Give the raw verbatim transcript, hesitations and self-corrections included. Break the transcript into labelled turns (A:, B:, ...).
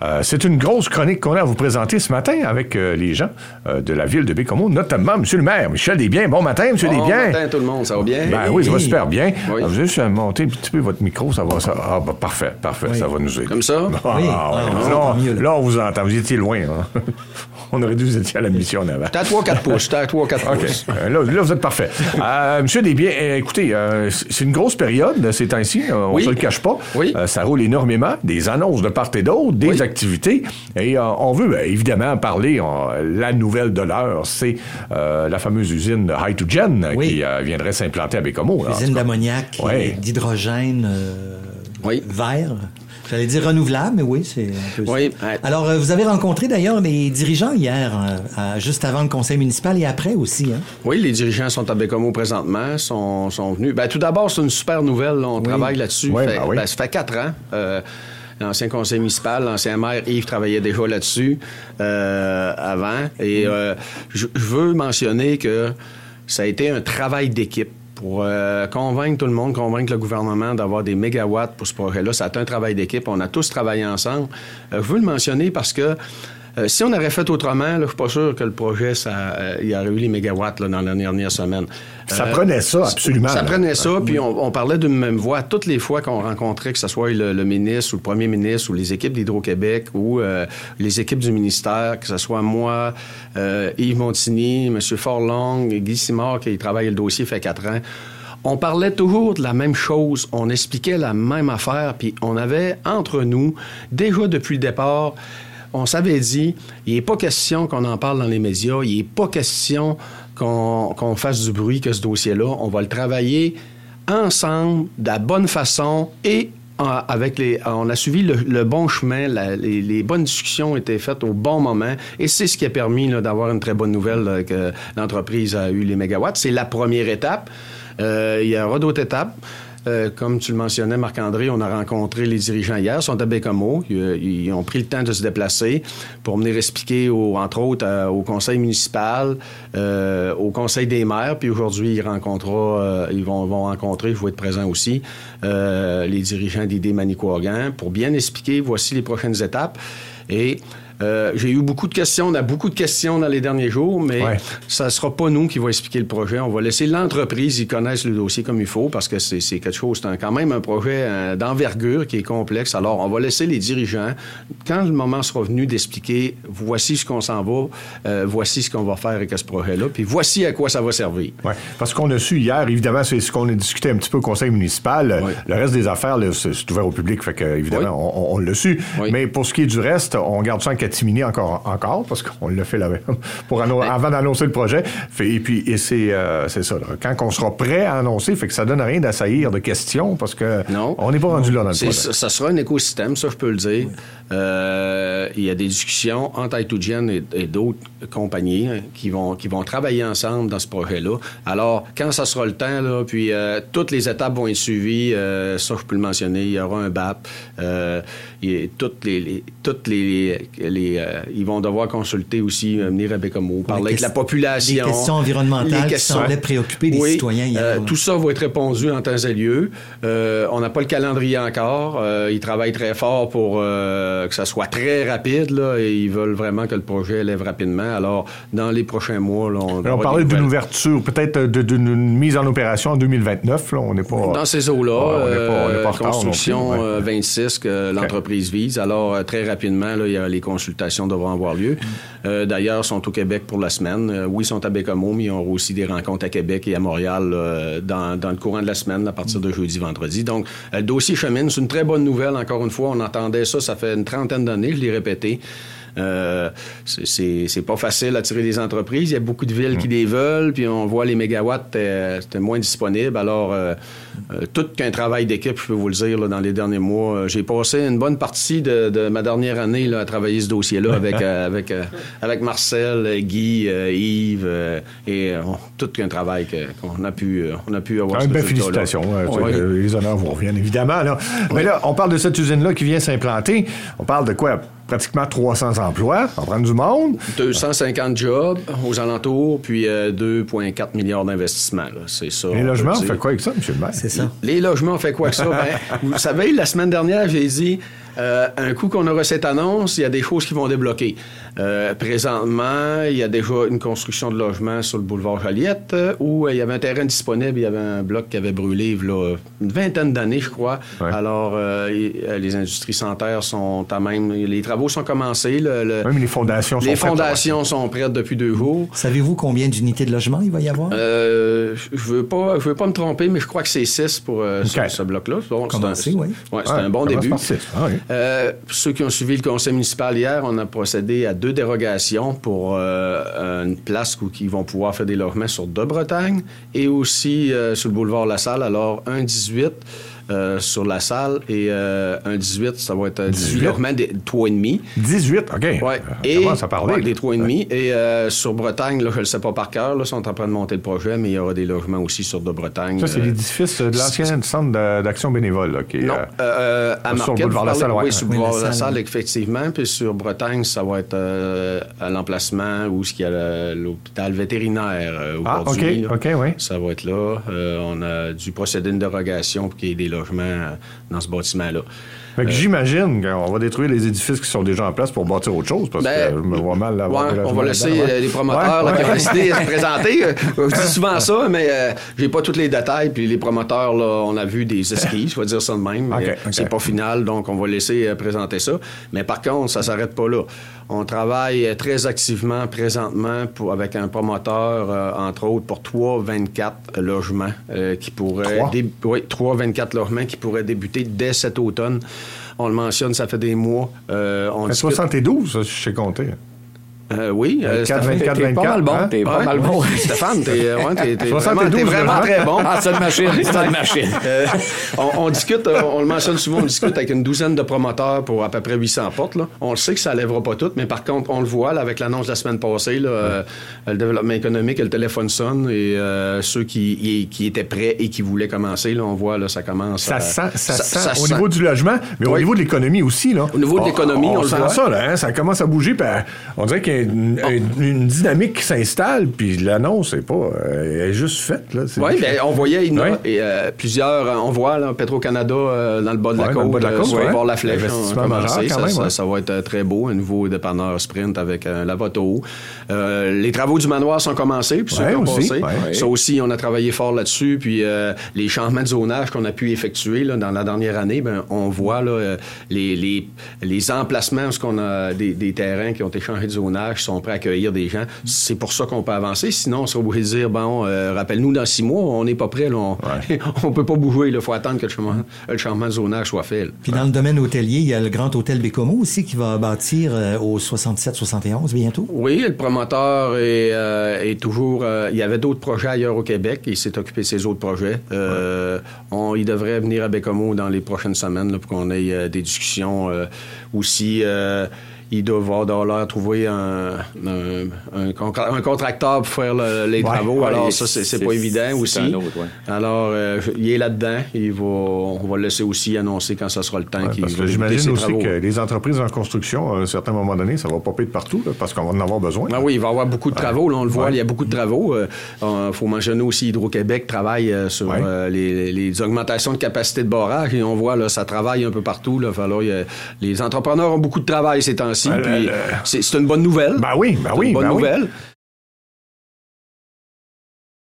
A: Euh, c'est une grosse chronique qu'on a à vous présenter ce matin avec euh, les gens euh, de la ville de Baie-Comeau, notamment M. le maire, Michel Desbiens. Bon matin, M. Desbiens.
B: Bon matin tout le monde, ça va bien?
A: Ben oui, ça va super bien.
B: Oui.
A: Alors, vous avez juste à monter un petit peu votre micro, ça va... Ça, ah, ben, parfait, parfait, oui. Ça va nous aider.
B: Comme ça?
A: Ah,
C: oui.
A: ouais.
C: Ah,
A: là,
C: on, mieux, là.
A: là, on vous entend. Vous étiez loin. Hein? On aurait dû vous étiez à la mission avant.
B: T'as à trois quatre pouces. T'as à trois quatre
A: okay. pouces. Euh, là, là, vous êtes parfait. Euh, M. Desbiens, euh, écoutez, euh, c'est une grosse période ces temps-ci. Euh, on ne
B: oui.
A: se le cache pas.
B: Oui.
A: Euh, ça roule énormément. Des annonces de part et d'autre, des
B: oui.
A: activités. Et euh, on veut ben, évidemment parler. On, la nouvelle de l'heure, c'est euh, la fameuse usine Hy2Gen oui. qui euh, viendrait s'implanter à Baie-Comeau.
C: Usine d'ammoniac,
A: oui.
C: d'hydrogène euh,
B: oui.
C: vert. J'allais dire renouvelable, mais oui, c'est un peu
B: oui.
C: ça. Alors, euh, vous avez rencontré d'ailleurs les dirigeants hier, euh, juste avant le conseil municipal et après aussi. Hein?
B: Oui, les dirigeants sont à Baie-Comeau présentement, sont, sont venus. Ben, tout d'abord, c'est une super nouvelle. Là, on oui. travaille là-dessus.
A: Oui,
B: fait,
A: ben oui.
B: ben, ça fait quatre ans. Euh, L'ancien conseil municipal, l'ancien maire Yves travaillait déjà là-dessus euh, avant. Et euh, je veux mentionner que ça a été un travail d'équipe pour euh, convaincre tout le monde, convaincre le gouvernement d'avoir des mégawatts pour ce projet-là. Ça a été un travail d'équipe. On a tous travaillé ensemble. Euh, je veux le mentionner parce que Euh, si on aurait fait autrement, là, je suis pas sûr que le projet, ça, euh, il y aurait eu les mégawatts là, dans la dernière semaine.
A: Ça euh, prenait ça, absolument.
B: Ça
A: là.
B: prenait ça, puis on, on parlait d'une même voix. Toutes les fois qu'on rencontrait, que ce soit le, le ministre ou le premier ministre ou les équipes d'Hydro-Québec ou euh, les équipes du ministère, que ce soit moi, euh, Yves Montigny, M. Forlong, Guy Simard, qui travaille le dossier, fait quatre ans, on parlait toujours de la même chose, on expliquait la même affaire, puis on avait entre nous, déjà depuis le départ, on s'avait dit, il n'est pas question qu'on en parle dans les médias, il n'est pas question qu'on, qu'on fasse du bruit que ce dossier-là. On va le travailler ensemble, de la bonne façon et euh, avec les, on a suivi le, le bon chemin, la, les, les bonnes discussions ont été faites au bon moment et c'est ce qui a permis là, d'avoir une très bonne nouvelle là, que l'entreprise a eu les mégawatts. C'est la première étape. Euh, il y aura d'autres étapes. Euh, comme tu le mentionnais, Marc-André, on a rencontré les dirigeants hier, ils sont à Baie-Comeau, ils, ils ont pris le temps de se déplacer pour venir expliquer, au, entre autres, euh, au conseil municipal, euh, au conseil des maires, puis aujourd'hui, ils, rencontreront, euh, ils vont, vont rencontrer, je vais être présent aussi, euh, les dirigeants d'I D Manicouagan pour bien expliquer, voici les prochaines étapes. Et Euh, j'ai eu beaucoup de questions, on a beaucoup de questions dans les derniers jours, mais ouais. ça ne sera pas nous qui va expliquer le projet. On va laisser l'entreprise, ils connaissent le dossier comme il faut, parce que c'est, c'est quelque chose, c'est un, quand même un projet euh, d'envergure qui est complexe. Alors, on va laisser les dirigeants, quand le moment sera venu d'expliquer, voici ce qu'on s'en va, euh, voici ce qu'on va faire avec ce projet-là, puis voici à quoi ça va servir.
A: Oui, parce qu'on a su hier, évidemment, c'est ce qu'on a discuté un petit peu au conseil municipal. Ouais. Le reste des affaires, là, c'est, c'est ouvert au public, fait que, évidemment, ouais. on, on l'a su. Ouais. Mais pour ce qui est du reste, on garde ça en catimini encore, encore parce qu'on l'a fait là, pour annon- avant d'annoncer le projet. Fait, et puis, et c'est, euh, c'est ça. Là. Quand on sera prêt à annoncer, fait que ça donne rien d'assaillir de questions parce que non. on n'est pas rendu là dans le
B: c'est,
A: projet.
B: Ça, ça sera un écosystème, ça, je peux le dire. Oui. Euh, il y a des discussions entre Hy2Gen et, et d'autres compagnies hein, qui, vont, qui vont travailler ensemble dans ce projet-là. Alors, quand ça sera le temps, là, puis euh, toutes les étapes vont être suivies, euh, ça, je peux le mentionner, il y aura un B A P. Euh, et toutes les, les, toutes les, les, les euh, ils vont devoir consulter aussi, euh, venir à Baie-Comeau, parler avec la population.
C: Les questions environnementales
B: les questions,
C: qui semblaient préoccuper les
B: oui,
C: citoyens hier.
B: Euh, tout ça va être répondu en temps et lieu. Euh, on n'a pas le calendrier encore. Euh, ils travaillent très fort pour euh, que ça soit très rapide, là, et ils veulent vraiment que le projet lève rapidement. Alors, dans les prochains mois, là, on,
A: on parlait d'une ouverture, peut-être de, d'une mise en opération en deux mille vingt-neuf. Là, on n'est pas
B: dans ces eaux-là.
A: On n'est pas, on n'est pas en retard
B: construction
A: non plus, ouais.
B: euh, vingt-six que okay. l'entreprise vise. Alors, euh, très rapidement, là, il y a les consultations devront avoir lieu. Mm. Euh, d'ailleurs, ils sont au Québec pour la semaine. Euh, oui, ils sont à Baie-Comeau, mais ils auront aussi des rencontres à Québec et à Montréal euh, dans, dans le courant de la semaine, à partir de jeudi, vendredi. Donc, euh, le dossier chemine. C'est une très bonne nouvelle, encore une fois. On entendait ça, ça fait une trentaine d'années, je l'ai répété. Euh, c'est, c'est, c'est pas facile à tirer des entreprises. Il y a beaucoup de villes mmh. qui les veulent, puis on voit les mégawatts, euh, c'était moins disponible. Alors, euh, euh, tout qu'un travail d'équipe, je peux vous le dire, là, dans les derniers mois. Euh, j'ai passé une bonne partie de, de ma dernière année là, à travailler ce dossier-là avec, euh, avec, euh, avec Marcel, Guy, euh, Yves, euh, et euh, tout qu'un travail que, qu'on a pu, euh, on a pu avoir.
A: Ah, une belle félicitation. Euh, ouais. euh, les honneurs vous reviennent, évidemment. Là. Ouais. Mais là, on parle de cette usine-là qui vient s'implanter. On parle de quoi? Pratiquement trois cents emplois, on prend du monde.
B: deux cent cinquante jobs aux alentours, puis euh, deux virgule quatre milliards d'investissements. Là. C'est ça.
A: Les logements, on fait quoi avec ça, M. le maire?
C: C'est ça.
B: Les logements, on fait quoi avec ça? Ben, vous savez, la semaine dernière, j'ai dit, Euh, un coup qu'on aura cette annonce, il y a des choses qui vont débloquer. Euh, présentement, il y a déjà une construction de logement sur le boulevard Joliette euh, où euh, il y avait un terrain disponible, il y avait un bloc qui avait brûlé il y a une vingtaine d'années, je crois. Ouais. Alors, euh, et, euh, les industries sanitaires sont à même... Les travaux sont commencés. Le, le,
A: Même les fondations sont
B: les
A: prêtes. Les
B: fondations ouais. sont prêtes depuis deux jours.
C: Savez-vous combien d'unités de logement il va y avoir?
B: Euh, je veux pas, je veux pas me tromper, mais je crois que c'est six pour euh, okay. ce, ce bloc-là.
C: Donc, commencer,
B: c'est un,
C: oui.
B: Ouais, c'est ouais, un bon début.
A: Ah, oui.
B: euh, ceux qui ont suivi le conseil municipal hier, on a procédé à deux dérogations pour euh, une place où ils vont pouvoir faire des logements sur de Bretagne et aussi euh, sur le boulevard La Salle. Alors, un dix-huit euh, sur La Salle et euh, un dix-huit, ça va être dix-huit logements des trois virgule cinq.
A: dix-huit, OK.
B: Ouais.
A: Et, commence à parler.
B: Ouais, des trois virgule cinq. Ouais. Et euh, sur Bretagne, là, je ne le sais pas par cœur, là, ils sont en train de monter le projet, mais il y aura des logements aussi sur de Bretagne.
A: Ça, c'est euh, l'édifice de l'ancien centre d'action bénévole. Là, qui est,
B: non, euh, à Marquette,
A: sur le boulevard La Salle.
B: Oui,
A: ouais.
B: sur le boulevard La Salle, effectivement. Puis sur Bretagne, ça va être euh, à l'emplacement où il y a l'hôpital vétérinaire euh, au
A: Ah,
B: bord
A: OK,
B: du lit,
A: OK, oui.
B: Ça va être là. Euh, on a dû procéder à une dérogation pour qu'il y ait des logements euh, dans ce bâtiment-là.
A: Fait que euh, j'imagine qu'on va détruire les édifices qui sont déjà en place pour bâtir autre chose, parce ben, que je me vois mal l'avoir.
B: Ouais, on va laisser ouais. les promoteurs
A: ouais,
B: là,
A: ouais.
B: qui ont décidé de se présenter. Je dis souvent ça, mais euh, j'ai pas tous les détails. Puis les promoteurs, là, on a vu des esquisses, je vais dire ça de même. Mais
A: okay, okay.
B: c'est pas final, donc on va laisser euh, présenter ça. Mais par contre, ça s'arrête pas là. On travaille très activement présentement pour, avec un promoteur, euh, entre autres, pour trois vingt-quatre logements euh, qui pourraient...
A: trois?
B: Dé- oui, trois vingt-quatre logements qui pourraient débuter dès cet automne. On le mentionne, ça fait des mois. Euh, on
A: discute... soixante-douze, ça, je sais compter.
B: Euh, oui, euh,
A: quatre, vingt-quatre,
D: t'es
A: vingt-quatre,
D: pas mal bon.
A: Hein?
D: T'es pas
B: ouais,
D: mal bon.
B: Stéphane, t'es, ouais, t'es, t'es
A: soixante-douze,
B: vraiment, t'es vraiment très bon.
D: Ah, c'est une machine. C'est une machine.
B: Euh, on, on discute, on le mentionne souvent, on discute avec une douzaine de promoteurs pour à peu près huit cents portes. Là. On le sait que ça ne lèvera pas toutes, mais par contre, on le voit là, avec l'annonce de la semaine passée, là, euh, le développement économique, le téléphone sonne et euh, ceux qui, qui étaient prêts et qui voulaient commencer, là, on voit là, ça commence
A: ça
B: à...
A: Sent, ça, ça sent,
B: ça
A: au
B: sent.
A: niveau du logement, mais oui. au niveau de l'économie aussi. Là.
B: Au niveau de l'économie, on, on, on le
A: sent
B: voit.
A: ça, là, hein, ça commence à bouger, puis on dirait qu'il y a une, oh. une, une dynamique qui s'installe, puis l'annonce n'est pas... Euh, elle est juste faite, là.
B: Oui, bien, on voyait il y en a,
A: ouais.
B: et, euh, plusieurs... On voit, là, Petro-Canada, euh, dans le bas de la
A: ouais,
B: côte,
A: le bas de la côte,
B: euh,
A: ouais.
B: voir la flèche.
A: Investissement majeur, quand
B: ça,
A: même,
B: ça,
A: ouais.
B: ça va être euh, très beau, un nouveau dépanneur sprint avec euh, la Voto. Euh, les travaux du manoir sont commencés, puis
A: ouais,
B: ceux qui ont
A: aussi,
B: passé.
A: Ouais.
B: Ça aussi, on a travaillé fort là-dessus, puis euh, les changements de zonage qu'on a pu effectuer là, dans la dernière année, ben, on voit là, les, les, les emplacements où on a des, des terrains qui ont été changés de zonage, sont prêts à accueillir des gens. C'est pour ça qu'on peut avancer. Sinon, on serait obligé de dire, bon, euh, rappelle-nous, dans six mois, on n'est pas prêt. Là, on ouais. on peut pas bouger. Il faut attendre que le changement, le changement de zonage soit fait. Là.
C: Puis dans le domaine hôtelier, il y a le Grand Hôtel Bécomo aussi qui va bâtir euh, au soixante-sept soixante et onze bientôt.
B: Oui, le promoteur est, euh, est toujours... Euh, il y avait d'autres projets ailleurs au Québec. Il s'est occupé de ces autres projets. Euh, ouais. on, il devrait venir à Bécomo dans les prochaines semaines là, pour qu'on ait euh, des discussions euh, aussi... Euh, ils doivent avoir l'air trouver un, un, un, un contracteur pour faire le, les ouais, travaux. Ouais, alors, ça, c'est, c'est, c'est pas évident aussi. Autre, ouais. Alors, euh, il est là-dedans. Il va, on va le laisser aussi annoncer quand ça sera le temps ouais, qu'il va
A: j'imagine aussi
B: travaux.
A: Que les entreprises en construction, à un certain moment donné, ça va popper de partout là, parce qu'on va en avoir besoin.
B: Ah oui, il va y avoir beaucoup de travaux. Là, on le voit,
A: ouais.
B: il y a beaucoup de travaux. Il euh, faut mentionner aussi Hydro-Québec travaille euh, sur ouais. euh, les, les augmentations de capacité de barrage. Et on voit, là, ça travaille un peu partout. Là. Alors, il y a, les entrepreneurs ont beaucoup de travail ces temps-ci. Ouais, puis, le... c'est, c'est une bonne nouvelle.
A: Ben oui, ben oui.
B: C'est une bonne
A: ben
B: nouvelle.
A: Oui.